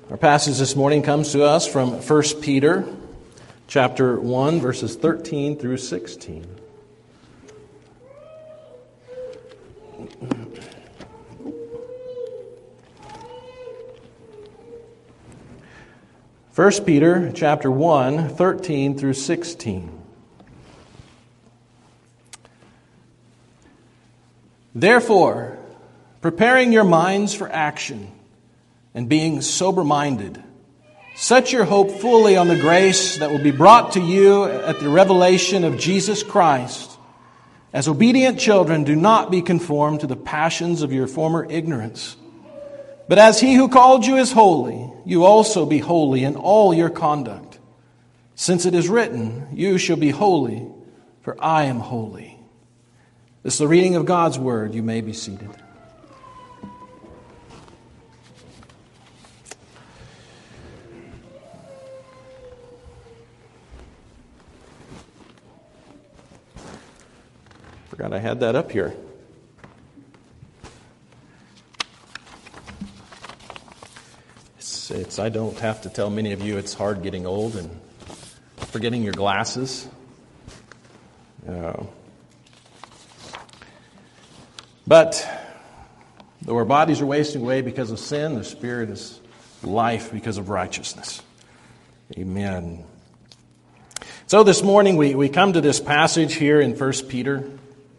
Our passage this morning comes to us from 1 Peter chapter 1, verses 13 through 16. First Peter chapter 1, 13 through 16. Therefore, preparing your minds for action and being sober-minded, set your hope fully on the grace that will be brought to you at the revelation of Jesus Christ. As obedient children, do not be conformed to the passions of your former ignorance. But as He who called you is holy, you also be holy in all your conduct. Since it is written, you shall be holy, for I am holy. This is the reading of God's Word. You may be seated. Forgot I had that up here. I don't have to tell many of you it's hard getting old and forgetting your glasses. But though our bodies are wasting away because of sin, the Spirit is life because of righteousness. Amen. So this morning we come to this passage here in 1 Peter.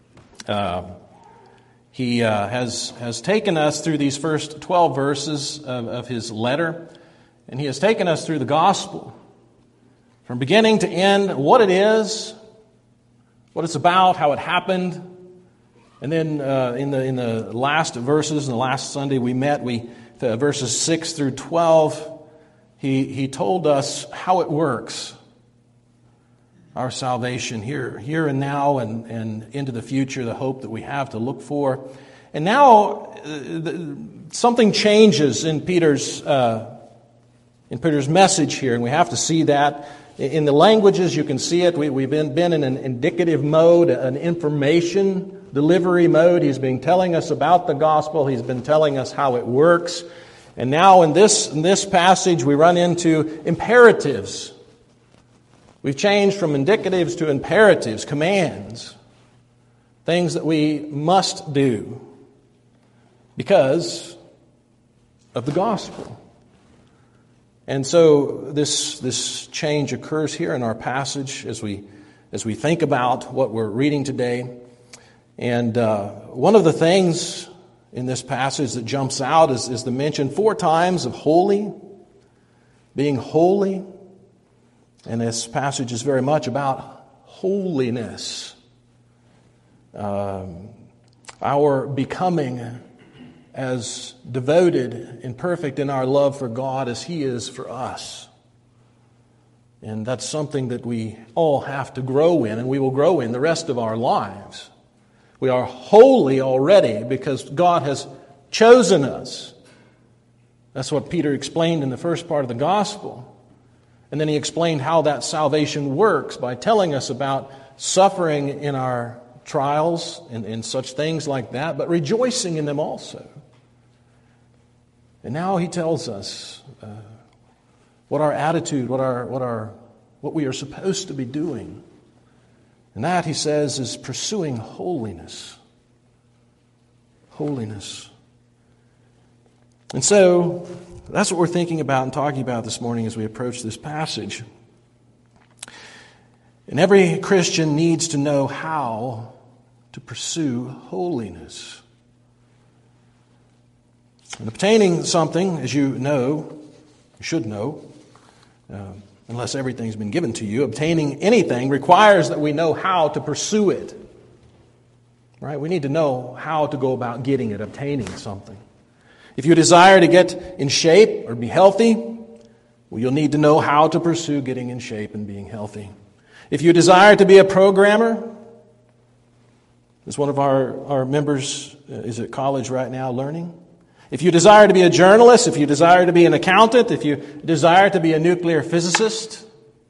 He has taken us through these first 12 verses of his letter, and he has taken us through the gospel from beginning to end, what it is, what it's about, how it happened, and then in the last verses, in the last Sunday we met, verses 6 through 12, he told us how it works. Our salvation here and now and into the future, the hope that we have to look for. And now something changes in Peter's message here, and we have to see that. In the languages, you can see it. We've been in an indicative mode, an information delivery mode. He's been telling us about the gospel. He's been telling us how it works. And now in this passage, we run into imperatives. We've changed from indicatives to imperatives, commands, things that we must do because of the gospel. And so this change occurs here in our passage as we think about what we're reading today. And one of the things in this passage that jumps out is the mention 4 times of holy, being holy. And this passage is very much about holiness. Our becoming as devoted and perfect in our love for God as He is for us. And that's something that we all have to grow in, and we will grow in the rest of our lives. We are holy already because God has chosen us. That's what Peter explained in the first part of the gospel. And then he explained how that salvation works by telling us about suffering in our trials and such things like that, but rejoicing in them also. And now he tells us what our attitude, what we are supposed to be doing. And that, he says, is pursuing holiness. Holiness. And so that's what we're thinking about and talking about this morning as we approach this passage. And every Christian needs to know how to pursue holiness. And obtaining something, as you should know, unless everything's been given to you, obtaining anything requires that we know how to pursue it. Right? We need to know how to go about getting it, obtaining something. If you desire to get in shape or be healthy, well, you'll need to know how to pursue getting in shape and being healthy. If you desire to be a programmer, as one of our members is at college right now learning. If you desire to be a journalist, if you desire to be an accountant, if you desire to be a nuclear physicist,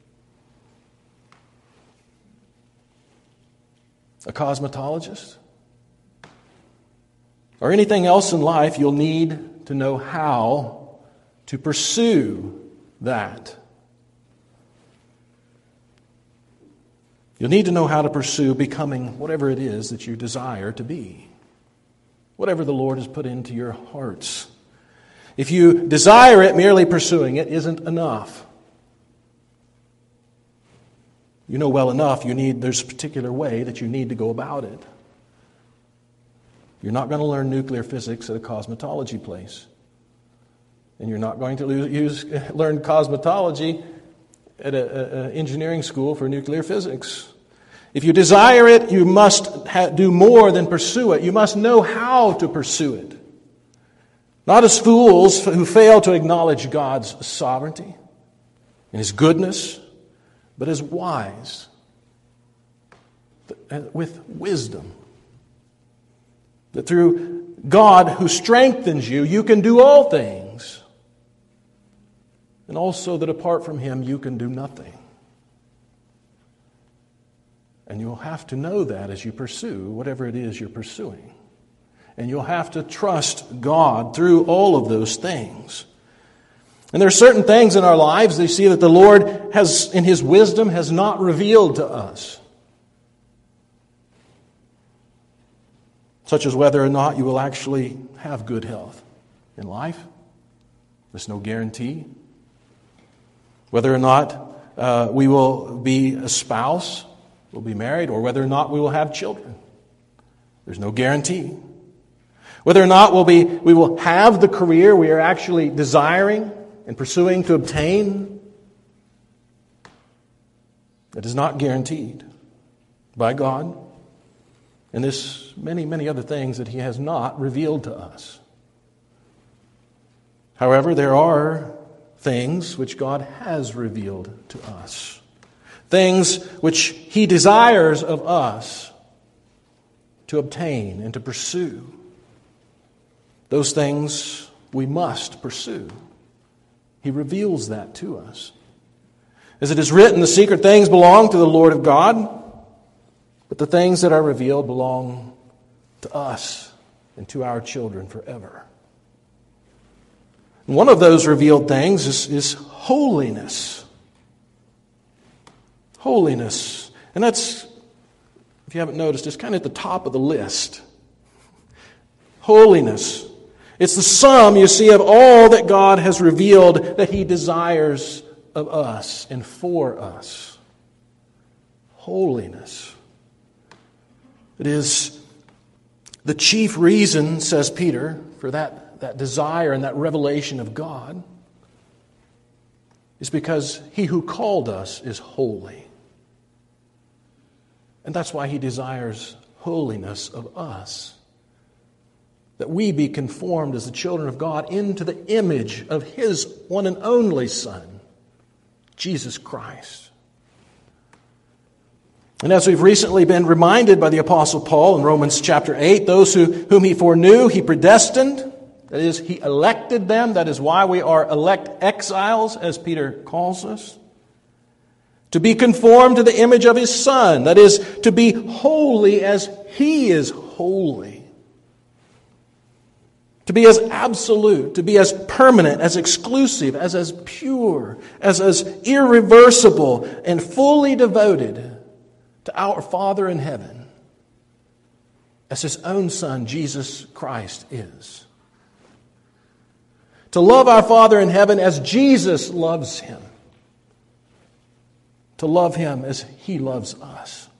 a cosmetologist, or anything else in life, you'll need to know how to pursue that. You'll need to know how to pursue becoming whatever it is that you desire to be. Whatever the Lord has put into your hearts. If you desire it, merely pursuing it isn't enough. You know well enough there's a particular way that you need to go about it. You're not going to learn nuclear physics at a cosmetology place. And you're not going to learn cosmetology at an engineering school for nuclear physics. If you desire it, you must do more than pursue it. You must know how to pursue it. Not as fools who fail to acknowledge God's sovereignty and His goodness, but as wise, with wisdom. That through God who strengthens you, you can do all things. And also that apart from Him, you can do nothing. And you'll have to know that as you pursue whatever it is you're pursuing. And you'll have to trust God through all of those things. And there are certain things in our lives that you see that the Lord has, in His wisdom, has not revealed to us. Such as whether or not you will actually have good health in life. There's no guarantee. Whether or not we will be a spouse, we'll be married, or whether or not we will have children. There's no guarantee. Whether or not we will have the career we are actually desiring and pursuing to obtain, that is not guaranteed by God. And there's many, many other things that He has not revealed to us. However, there are things which God has revealed to us. Things which He desires of us to obtain and to pursue. Those things we must pursue. He reveals that to us. As it is written, the secret things belong to the Lord of God, but the things that are revealed belong to us and to our children forever. And one of those revealed things is holiness. Holiness. And that's, if you haven't noticed, it's kind of at the top of the list. Holiness. It's the sum, you see, of all that God has revealed that He desires of us and for us. Holiness. It is the chief reason, says Peter, for that desire and that revelation of God is because He who called us is holy. And that's why He desires holiness of us. That we be conformed as the children of God into the image of His one and only Son, Jesus Christ. And as we've recently been reminded by the Apostle Paul in Romans chapter 8, those whom He foreknew, He predestined. That is, He elected them. That is why we are elect exiles, as Peter calls us. To be conformed to the image of His Son. That is, to be holy as He is holy. To be as absolute, to be as permanent, as exclusive, as pure, as irreversible, and fully devoted to our Father in heaven, as His own Son, Jesus Christ, is. To love our Father in heaven as Jesus loves Him. To love Him as He loves us.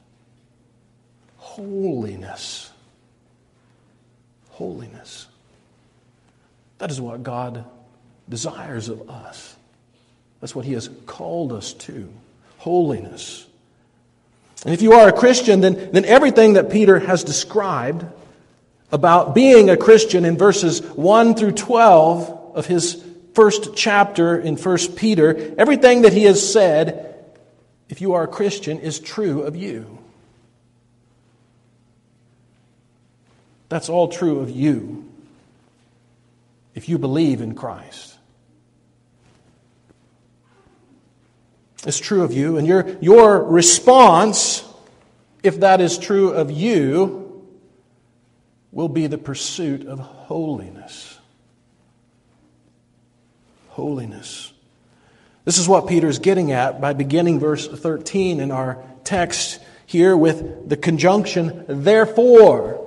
Holiness. Holiness. That is what God desires of us. That's what He has called us to. Holiness. And if you are a Christian, then everything that Peter has described about being a Christian in verses 1 through 12 of his first chapter in 1 Peter, everything that he has said, if you are a Christian, is true of you. That's all true of you if you believe in Christ. It's true of you, and your response, if that is true of you, will be the pursuit of holiness. holiness. This is what Peter is getting at by beginning verse 13 in our text here with the conjunction, therefore.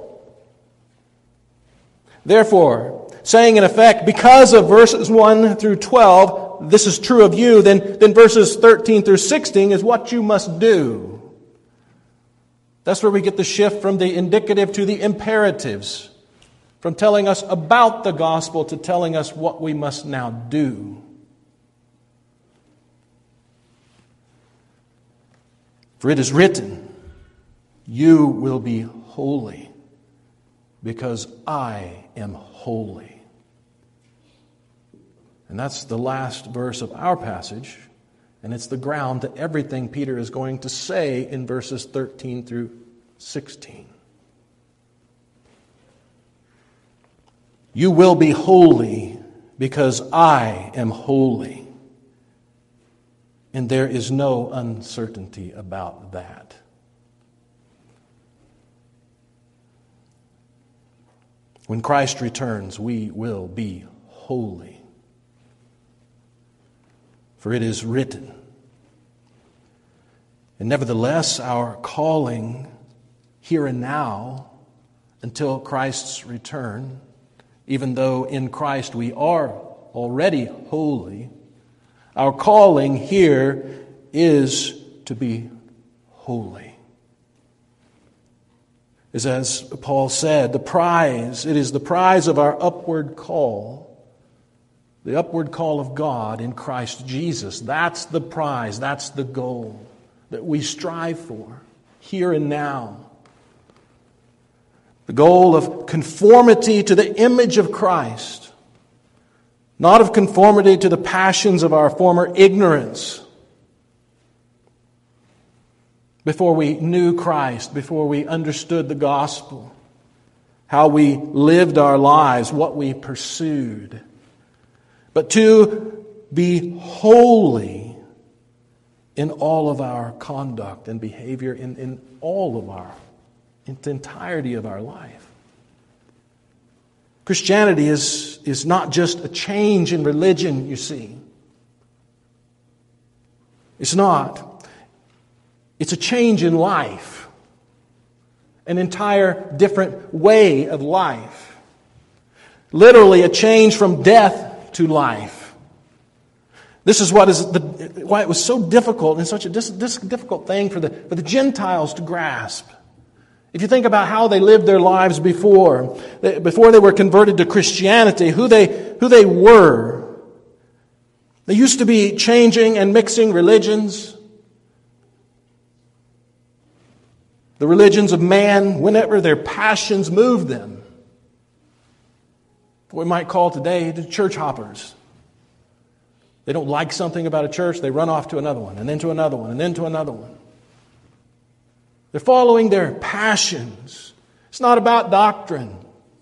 Therefore, saying in effect, because of verses 1 through 12, this is true of you, then verses 13 through 16 is what you must do. That's where we get the shift from the indicative to the imperatives, from telling us about the gospel to telling us what we must now do. For it is written, you will be holy, because I am holy. And that's the last verse of our passage, and it's the ground to everything Peter is going to say in verses 13 through 16. You will be holy, because I am holy. And there is no uncertainty about that. When Christ returns, we will be holy. For it is written. And nevertheless, our calling here and now until Christ's return, even though in Christ we are already holy, our calling here is to be holy. As Paul said, it is the prize of our upward call, the upward call of God in Christ Jesus. That's the prize, that's the goal that we strive for here and now. The goal of conformity to the image of Christ. Not of conformity to the passions of our former ignorance. Before we knew Christ, before we understood the gospel, how we lived our lives, what we pursued. But to be holy in all of our conduct and behavior, in the entirety of our life. Christianity is not just a change in religion, you see. It's not. It's a change in life. An entire different way of life. Literally a change from death to life. This is why it was so difficult and such a difficult thing for the Gentiles to grasp. If you think about how they lived their lives before they were converted to Christianity, who they were. They used to be changing and mixing religions. The religions of man, whenever their passions moved them. What we might call today the church hoppers. They don't like something about a church, they run off to another one, and then to another one, and then to another one. They're following their passions. It's not about doctrine.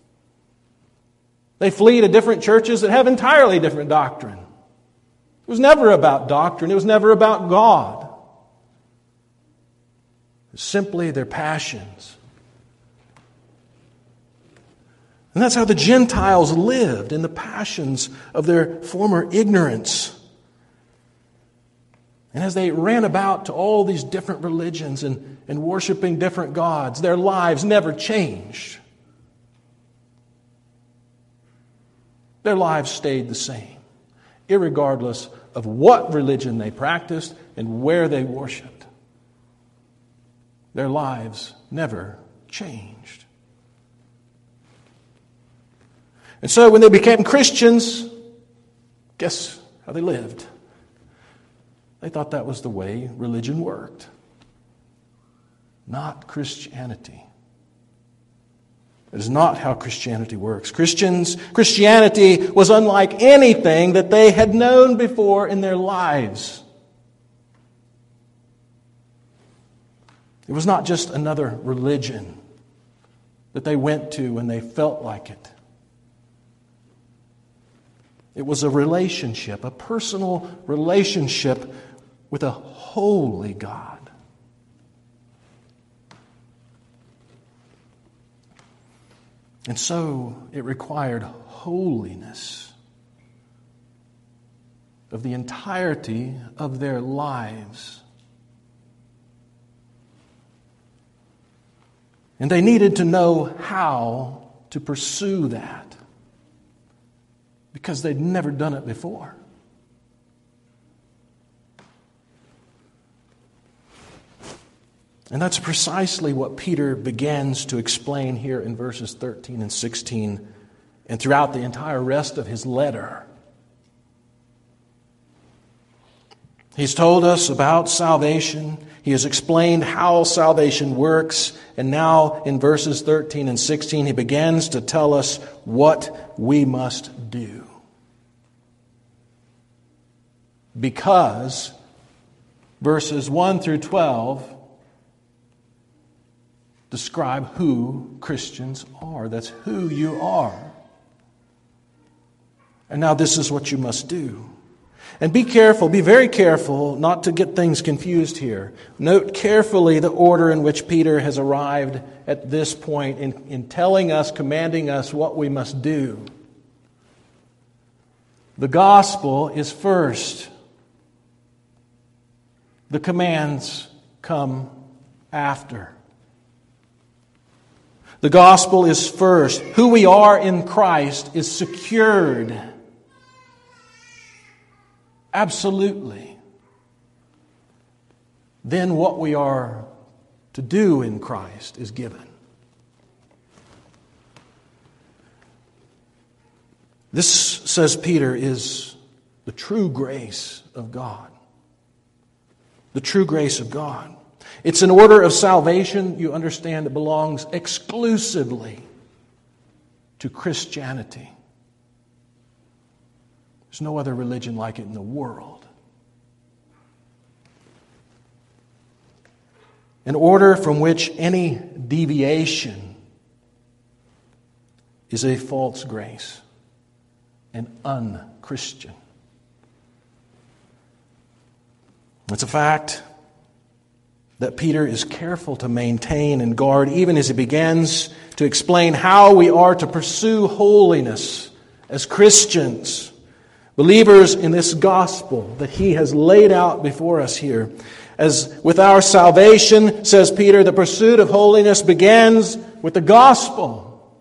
They flee to different churches that have entirely different doctrine. It was never about doctrine. It was never about God. It's simply their passions. And that's how the Gentiles lived, in the passions of their former ignorance. And as they ran about to all these different religions and worshiping different gods, their lives never changed. Their lives stayed the same, irregardless of what religion they practiced and where they worshiped. Their lives never changed. And so when they became Christians, guess how they lived? They thought that was the way religion worked. Not Christianity. It is not how Christianity works. Christianity was unlike anything that they had known before in their lives. It was not just another religion that they went to when they felt like it. It was a relationship, a personal relationship with a holy God. And so it required holiness. of the entirety of their lives. And they needed to know how to pursue that, because they'd never done it before. And that's precisely what Peter begins to explain here in verses 13 and 16 and throughout the entire rest of his letter. He's told us about salvation. He has explained how salvation works. And now in verses 13 and 16, he begins to tell us what we must do. Because verses 1 through 12 describe who Christians are. That's who you are. And now this is what you must do. And be careful, be very careful not to get things confused here. Note carefully the order in which Peter has arrived at this point in telling us, commanding us what we must do. The gospel is first. The commands come after. The gospel is first. Who we are in Christ is secured. Absolutely. Then what we are to do in Christ is given. This, says Peter, is the true grace of God. The true grace of God. It's an order of salvation, you understand, that belongs exclusively to Christianity. There's no other religion like it in the world. An order from which any deviation is a false grace, an un-Christian. It's a fact that Peter is careful to maintain and guard, even as he begins to explain how we are to pursue holiness as Christians, believers in this gospel that he has laid out before us here. As with our salvation, says Peter, the pursuit of holiness begins with the gospel.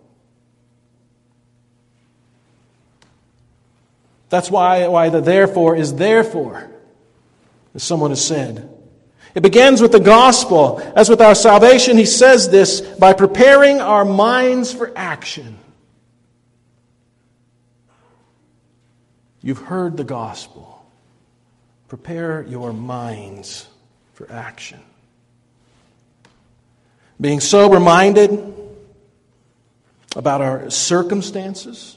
That's why the therefore is therefore, as someone has said. It begins with the gospel. As with our salvation, he says this by preparing our minds for action. You've heard the gospel. Prepare your minds for action. Being sober-minded about our circumstances,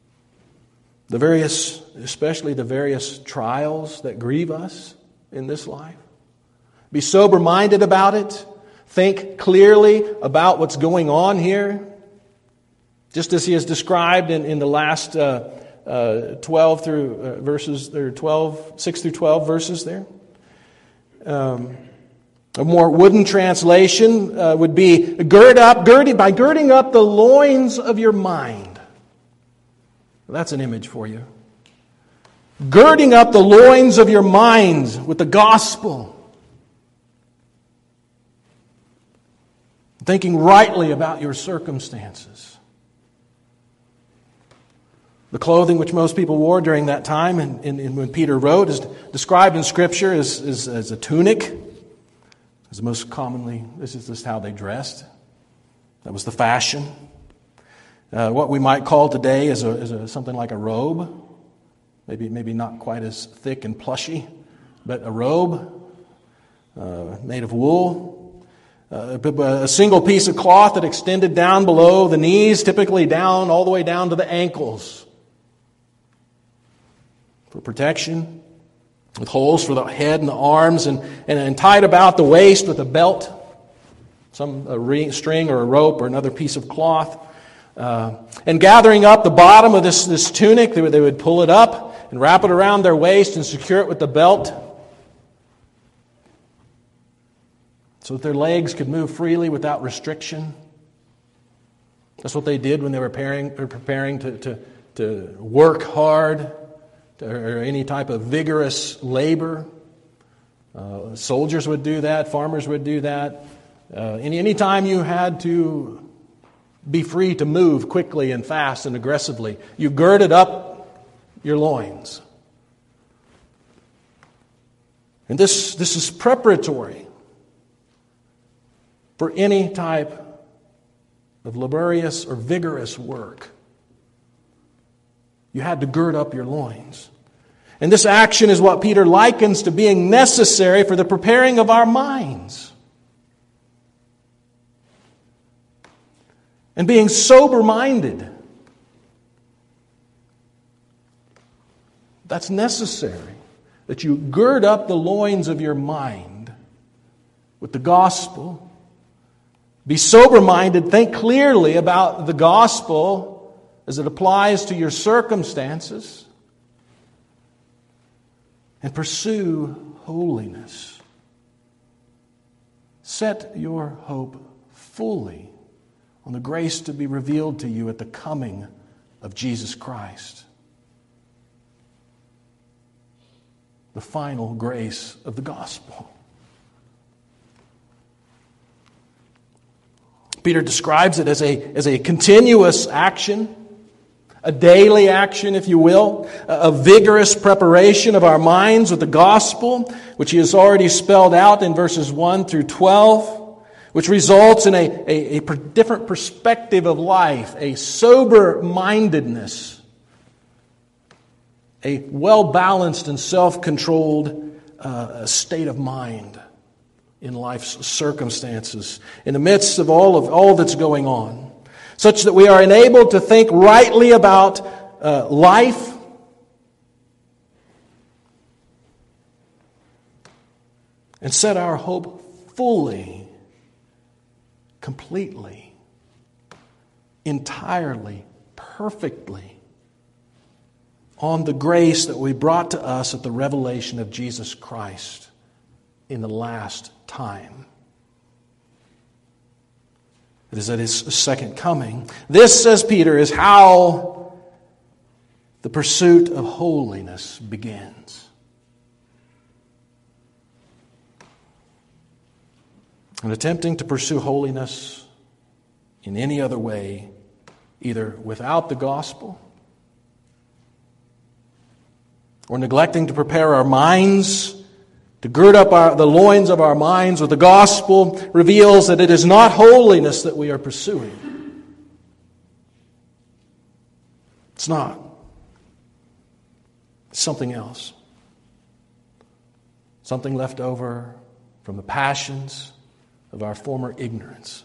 especially the various trials that grieve us in this life. Be sober-minded about it. Think clearly about what's going on here. Just as he has described in the last 12 through verses, or 6 through 12 verses there. A more wooden translation would be by girding up the loins of your mind. Well, that's an image for you. Girding up the loins of your minds with the gospel. Thinking rightly about your circumstances. The clothing which most people wore during that time, and when Peter wrote, is described in Scripture as a tunic. As most commonly, this is just how they dressed. That was the fashion. What we might call today is something like a robe. Maybe not quite as thick and plushy, but a robe made of wool. A single piece of cloth that extended down below the knees, typically down all the way down to the ankles. For protection, with holes for the head and the arms, and tied about the waist with a belt, a string or a rope or another piece of cloth. And gathering up the bottom of this tunic, they would pull it up and wrap it around their waist and secure it with the belt, so that their legs could move freely without restriction. That's what they did when they were preparing to work hard or any type of vigorous labor. Soldiers would do that. Farmers would do that. Any time you had to be free to move quickly and fast and aggressively, you girded up your loins. And this is preparatory for any type of laborious or vigorous work. You had to gird up your loins. And this action is what Peter likens to being necessary for the preparing of our minds. And being sober-minded. That's necessary. That you gird up the loins of your mind with the gospel. Be sober-minded. Think clearly about the gospel as it applies to your circumstances. And pursue holiness. Set your hope fully on the grace to be revealed to you at the coming of Jesus Christ. The final grace of the gospel. Peter describes it as a continuous action, a daily action, if you will, a vigorous preparation of our minds with the gospel, which he has already spelled out in verses 1 through 12, which results in a different perspective of life, a sober-mindedness, a well-balanced and self-controlled state of mind in life's circumstances, in the midst of all that's going on, such that we are enabled to think rightly about life and set our hope fully, completely, entirely, perfectly on the grace that we brought to us at the revelation of Jesus Christ in the last time. It is at His second coming. This, says Peter, is how the pursuit of holiness begins. And attempting to pursue holiness in any other way, either without the gospel or neglecting to prepare our minds, to gird up the loins of our minds with the gospel, reveals that it is not holiness that we are pursuing. It's not. It's something else. Something left over from the passions of our former ignorance.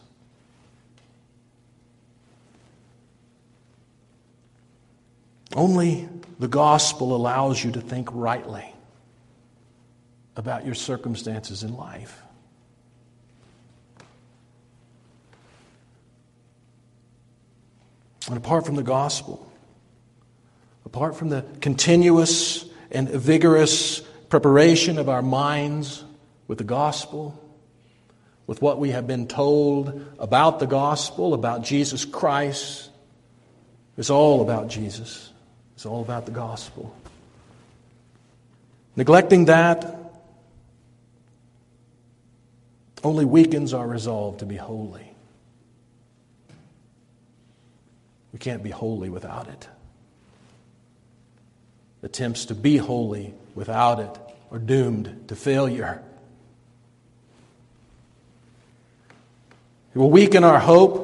Only the gospel allows you to think rightly about your circumstances in life. And apart from the gospel, apart from the continuous and vigorous preparation of our minds with the gospel, with what we have been told about the gospel, about Jesus Christ, it's all about Jesus. It's all about the gospel. Neglecting that only weakens our resolve to be holy. We can't be holy without it. Attempts to be holy without it are doomed to failure. It will weaken our hope,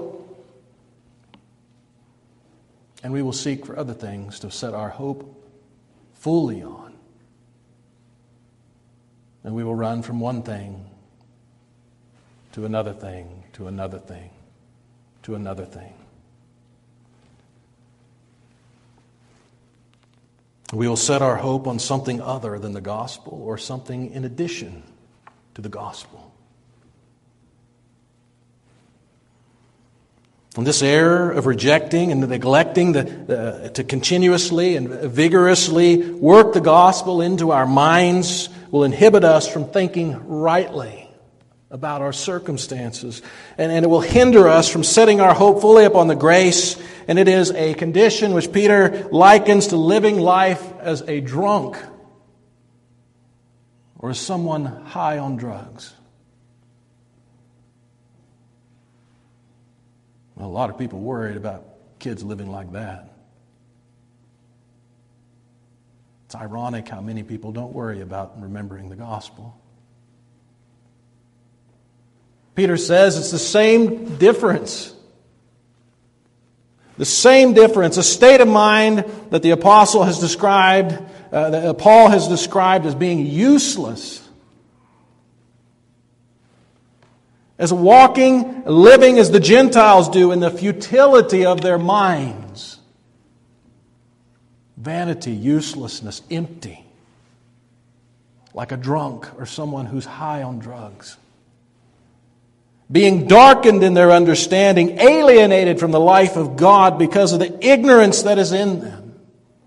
and we will seek for other things to set our hope fully on. And we will run from one thing to another thing, to another thing, to another thing. We will set our hope on something other than the gospel or something in addition to the gospel. And this error of rejecting and neglecting to continuously and vigorously work the gospel into our minds will inhibit us from thinking rightly about our circumstances. And it will hinder us from setting our hope fully upon the grace. And it is a condition which Peter likens to living life as a drunk or as someone high on drugs. Well, a lot of people worried about kids living like that. It's ironic how many people don't worry about remembering the gospel. Peter says it's the same difference. The same difference, a state of mind that the apostle has described, that Paul has described as being useless. As walking, living as the Gentiles do in the futility of their minds. Vanity, uselessness, empty. Like a drunk or someone who's high on drugs. Being darkened in their understanding, alienated from the life of God because of the ignorance that is in them,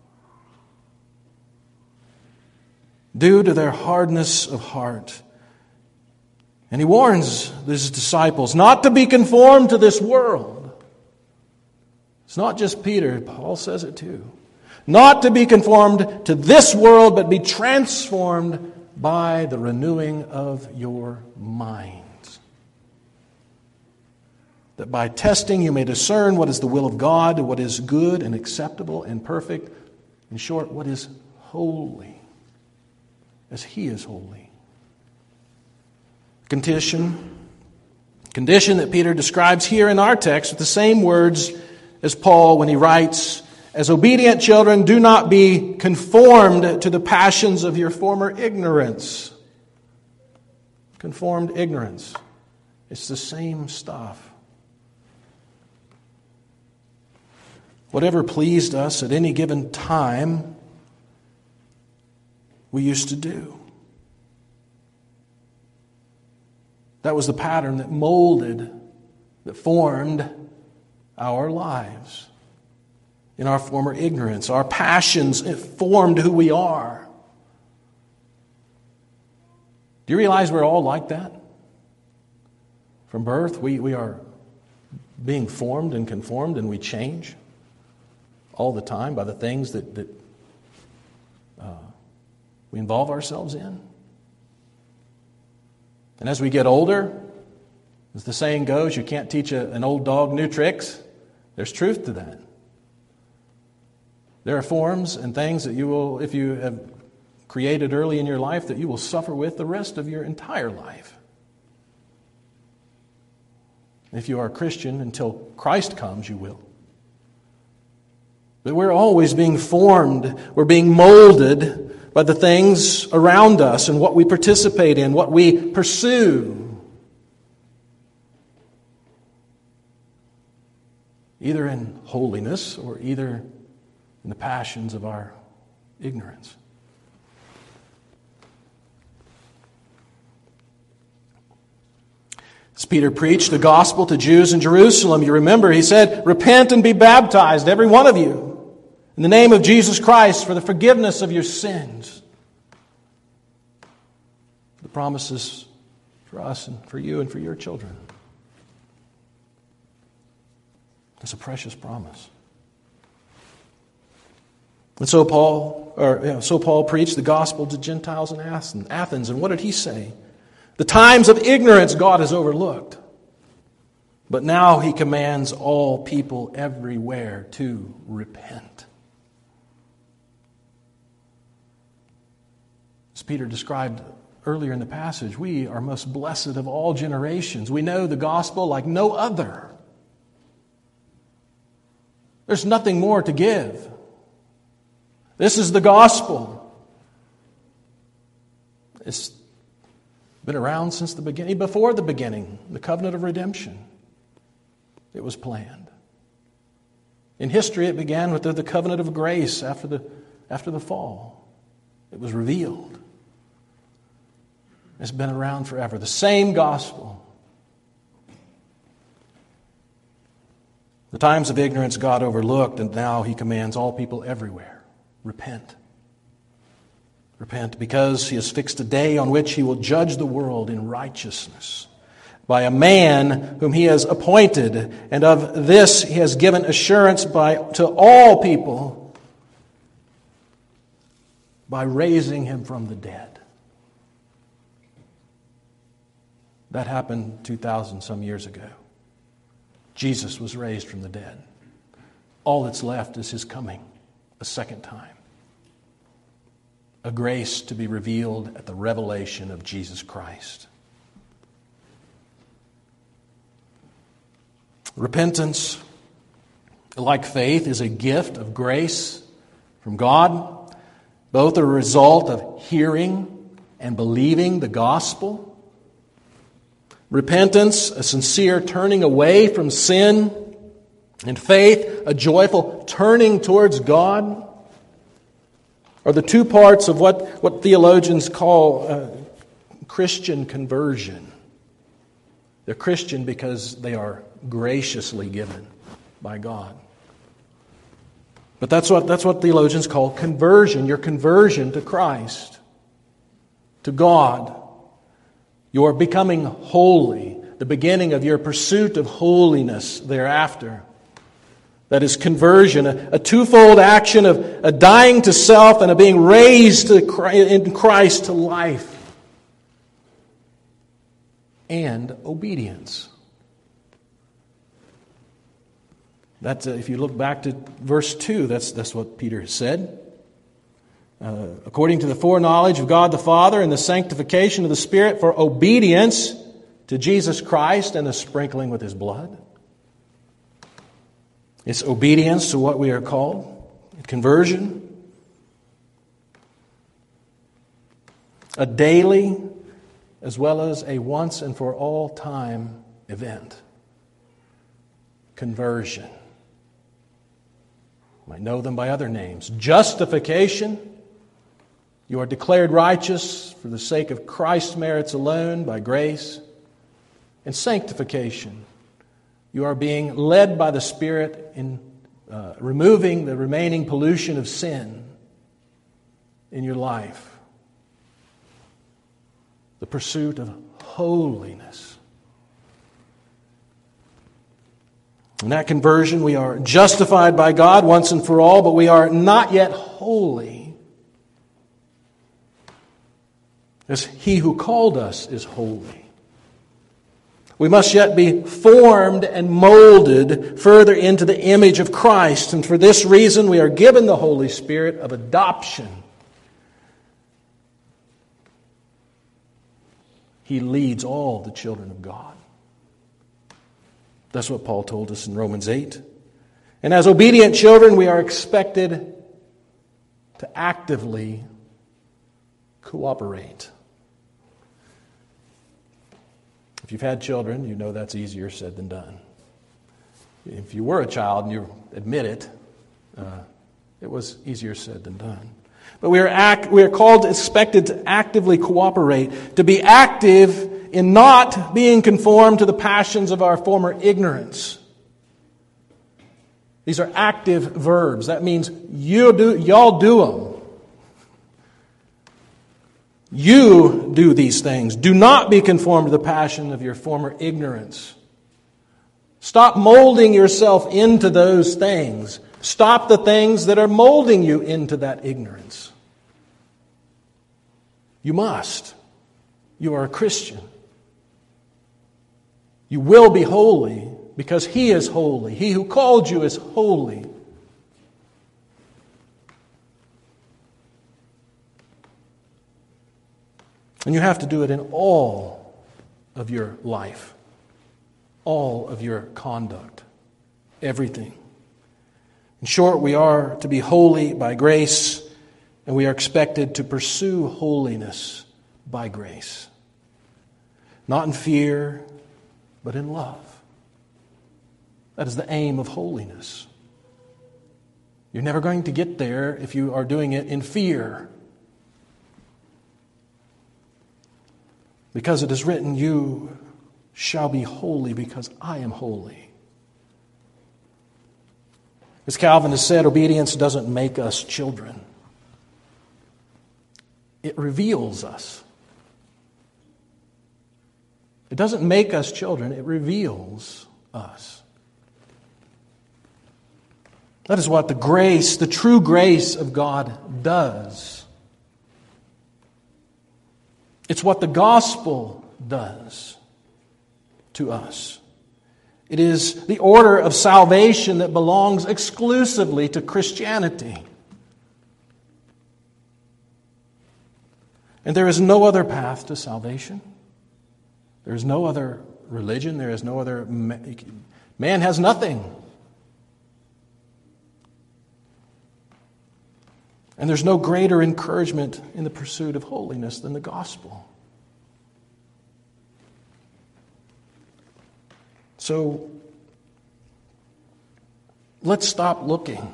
due to their hardness of heart. And he warns his disciples not to be conformed to this world. It's not just Peter, Paul says it too. Not to be conformed to this world, but be transformed by the renewing of your mind. That by testing you may discern what is the will of God, what is good and acceptable and perfect. In short, what is holy, as He is holy. Condition that Peter describes here in our text with the same words as Paul when he writes, "As obedient children, do not be conformed to the passions of your former ignorance." Conformed ignorance. It's the same stuff. Whatever pleased us at any given time, we used to do. That was the pattern that molded, that formed our lives. In our former ignorance, our passions formed who we are. Do you realize we're all like that? From birth, we are being formed and conformed, and we change all the time by the things that we involve ourselves in. And as we get older, as the saying goes, you can't teach an old dog new tricks. There's truth to that. There are forms and things that you will, if you have created early in your life, that you will suffer with the rest of your entire life. If you are a Christian, until Christ comes, you will. But we're always being formed, we're being molded by the things around us and what we participate in, what we pursue. Either in holiness or either in the passions of our ignorance. As Peter preached the gospel to Jews in Jerusalem, you remember he said, "Repent and be baptized, every one of you, in the name of Jesus Christ for the forgiveness of your sins." The promises for us and for you and for your children. It's a precious promise. And so Paul preached the gospel to Gentiles in Athens. And what did he say? The times of ignorance God has overlooked. But now he commands all people everywhere to repent. As Peter described earlier in the passage, we are most blessed of all generations. We know the gospel like no other. There's nothing more to give. This is the gospel. It's been around since the beginning, before the beginning, the covenant of redemption. It was planned. In history, it began with the covenant of grace after the fall. It was revealed. It's been around forever. The same gospel. The times of ignorance God overlooked, and now He commands all people everywhere. Repent. Repent because He has fixed a day on which He will judge the world in righteousness by a man whom He has appointed, and of this He has given assurance to all people by raising Him from the dead. That happened 2,000 some years ago. Jesus was raised from the dead. All that's left is His coming a second time. A grace to be revealed at the revelation of Jesus Christ. Repentance, like faith, is a gift of grace from God. Both are a result of hearing and believing the gospel. Repentance, a sincere turning away from sin, and faith, a joyful turning towards God, are the two parts of what theologians call Christian conversion. They're Christian because they are graciously given by God. But that's what theologians call conversion, your conversion to Christ, to God. Your becoming holy, the beginning of your pursuit of holiness thereafter. That is conversion, a twofold action of a dying to self and of being raised in Christ to life. And obedience. That's if you look back to verse 2, that's what Peter said. According to the foreknowledge of God the Father and the sanctification of the Spirit for obedience to Jesus Christ and the sprinkling with His blood. It's obedience to what we are called, conversion. A daily as well as a once and for all time event. Conversion. You might know them by other names. Justification. You are declared righteous for the sake of Christ's merits alone, by grace. And sanctification. You are being led by the Spirit in removing the remaining pollution of sin in your life. The pursuit of holiness. In that conversion, we are justified by God once and for all, but we are not yet holy. As He who called us is holy. We must yet be formed and molded further into the image of Christ. And for this reason, we are given the Holy Spirit of adoption. He leads all the children of God. That's what Paul told us in Romans 8. And as obedient children, we are expected to actively cooperate. If you've had children, you know that's easier said than done. If you were a child and you admit it, it was easier said than done. But we are called, expected to actively cooperate, to be active in not being conformed to the passions of our former ignorance. These are active verbs. That means y'all do them. You do these things. Do not be conformed to the passion of your former ignorance. Stop molding yourself into those things. Stop the things that are molding you into that ignorance. You must. You are a Christian. You will be holy because He is holy. He who called you is holy. And you have to do it in all of your life, all of your conduct, everything. In short, we are to be holy by grace, and we are expected to pursue holiness by grace. Not in fear, but in love. That is the aim of holiness. You're never going to get there if you are doing it in fear. Because it is written, you shall be holy because I am holy. As Calvin has said, obedience doesn't make us children. it reveals us. It doesn't make us children, it reveals us. That is what the grace, the true grace of God does. It's what the gospel does to us. It is the order of salvation that belongs exclusively to Christianity. And there is no other path to salvation. There is no other religion. There is no other... Man has nothing. And there's no greater encouragement in the pursuit of holiness than the gospel. So, let's stop looking.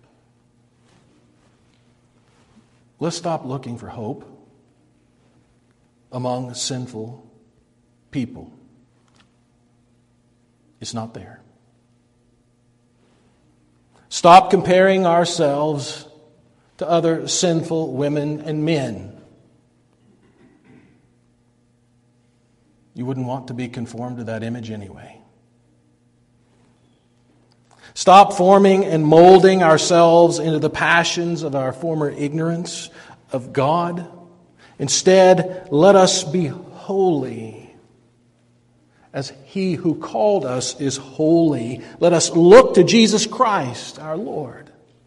Let's stop looking for hope among sinful people. It's not there. Stop comparing ourselves to other sinful women and men. You wouldn't want to be conformed to that image anyway. Stop forming and molding ourselves into the passions of our former ignorance of God. Instead, let us be holy as He who called us is holy. Let us look to Jesus Christ, our Lord.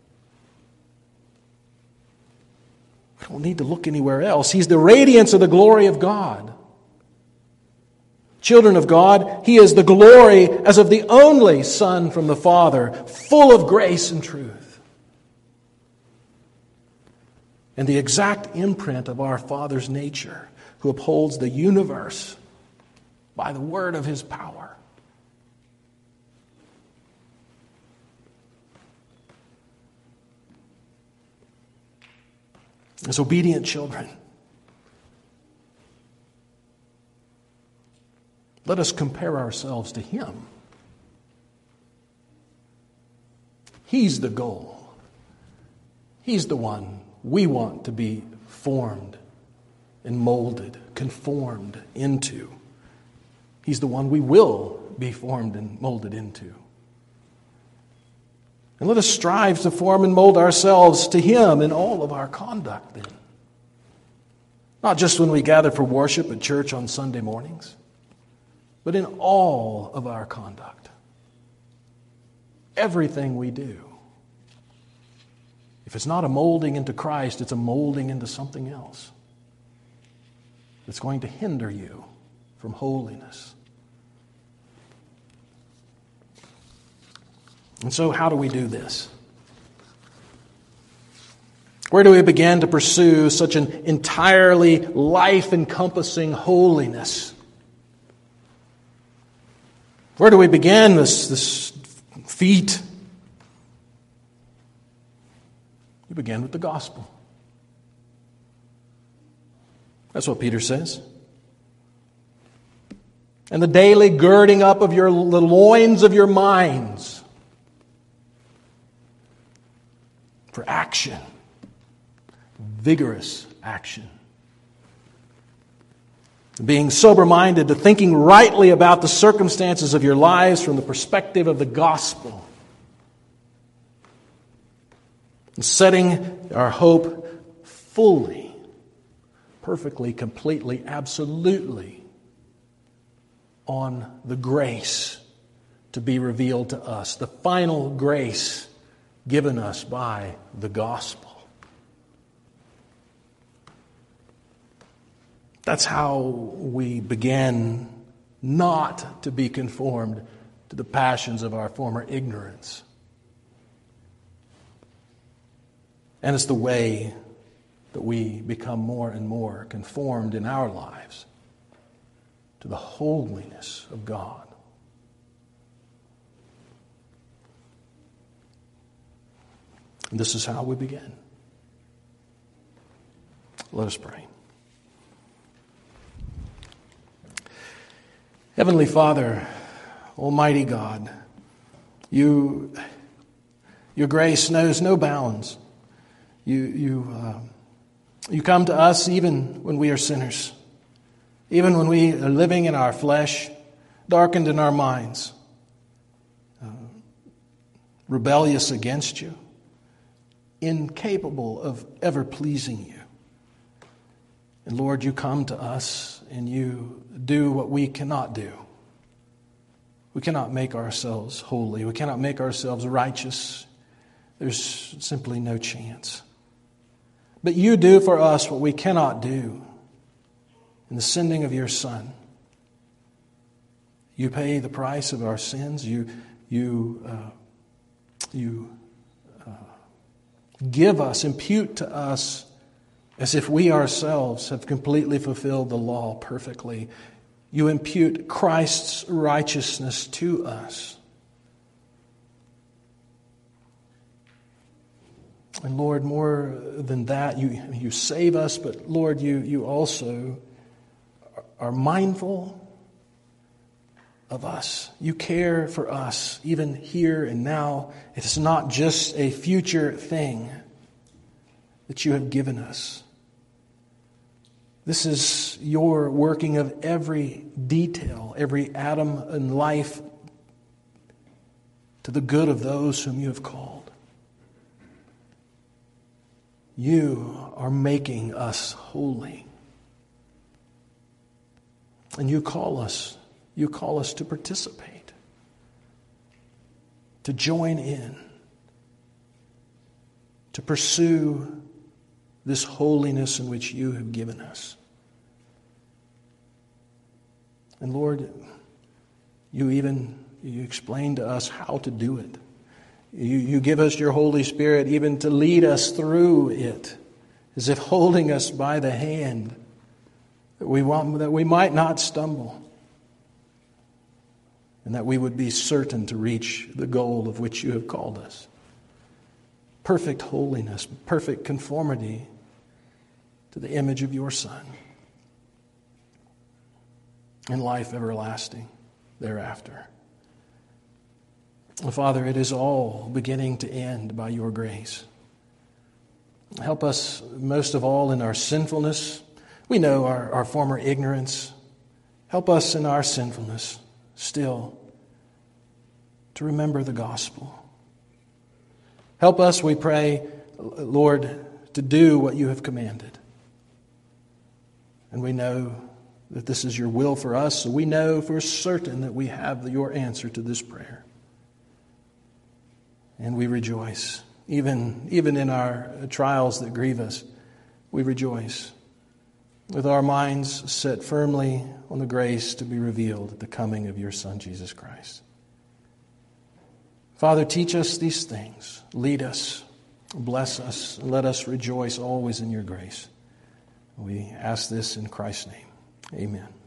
We don't need to look anywhere else. He's the radiance of the glory of God. Children of God, He is the glory as of the only Son from the Father, full of grace and truth. And the exact imprint of our Father's nature, who upholds the universe by the word of His power. As obedient children, let us compare ourselves to Him. He's the goal. He's the one we want to be formed and molded, conformed into. He's the one we will be formed and molded into. And let us strive to form and mold ourselves to Him in all of our conduct then. Not just when we gather for worship at church on Sunday mornings, but in all of our conduct. Everything we do. If it's not a molding into Christ, it's a molding into something else. It's going to hinder you from holiness. And so how do we do this? Where do we begin to pursue such an entirely life-encompassing holiness? Where do we begin this feat? You begin with the gospel. That's what Peter says. And the daily girding up of the loins of your minds for action, vigorous action. Being sober-minded to thinking rightly about the circumstances of your lives from the perspective of the gospel. And setting our hope fully, perfectly, completely, absolutely on the grace to be revealed to us. The final grace given us by the gospel. That's how we began not to be conformed to the passions of our former ignorance. And it's the way that we become more and more conformed in our lives to the holiness of God. And this is how we begin. Let us pray. Heavenly Father, Almighty God, your grace knows no bounds. You You come to us even when we are sinners, even when we are living in our flesh, darkened in our minds, rebellious against you, incapable of ever pleasing you. And Lord, you come to us and you do what we cannot do. We cannot make ourselves holy. We cannot make ourselves righteous. There's simply no chance. But you do for us what we cannot do in the sending of your Son. You pay the price of our sins. You give us, impute to us, as if we ourselves have completely fulfilled the law perfectly. You impute Christ's righteousness to us. And Lord, more than that, you save us, but Lord, you also are mindful of us. You care for us, even here and now. It is not just a future thing that you have given us. This is your working of every detail, every atom in life to the good of those whom you have called. You are making us holy. And you call us to participate, to join in, to pursue this holiness in which you have given us. And Lord, you explain to us how to do it. You give us your Holy Spirit even to lead us through it, as if holding us by the hand, that we might not stumble, and that we would be certain to reach the goal of which you have called us. Perfect holiness, perfect conformity to the image of your Son, and life everlasting thereafter. Father, it is all beginning to end by your grace. Help us most of all in our sinfulness. We know our former ignorance. Help us in our sinfulness still to remember the gospel. Help us, we pray, Lord, to do what you have commanded. And we know that this is your will for us, so we know for certain that we have your answer to this prayer. And we rejoice. Even in our trials that grieve us, we rejoice, with our minds set firmly on the grace to be revealed at the coming of your Son, Jesus Christ. Father, teach us these things. Lead us, bless us, and let us rejoice always in your grace. We ask this in Christ's name. Amen.